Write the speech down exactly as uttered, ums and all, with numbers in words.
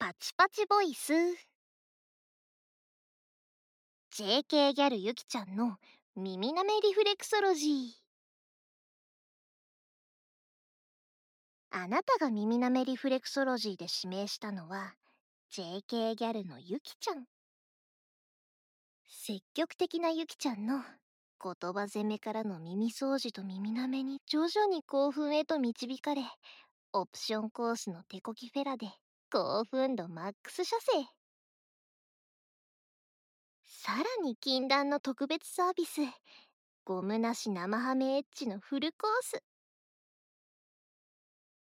パチパチボイス ジェーケー ギャルゆきちゃんの耳なめリフレクソロジー。あなたが耳なめリフレクソロジーで指名したのは ジェーケー ギャルのゆきちゃん。積極的なゆきちゃんの言葉攻めからの耳掃除と耳なめに徐々に興奮へと導かれ、オプションコースの手こきフェラで興奮度マックス射精。さらに禁断の特別サービス、ゴムなし生ハメエッジのフルコース。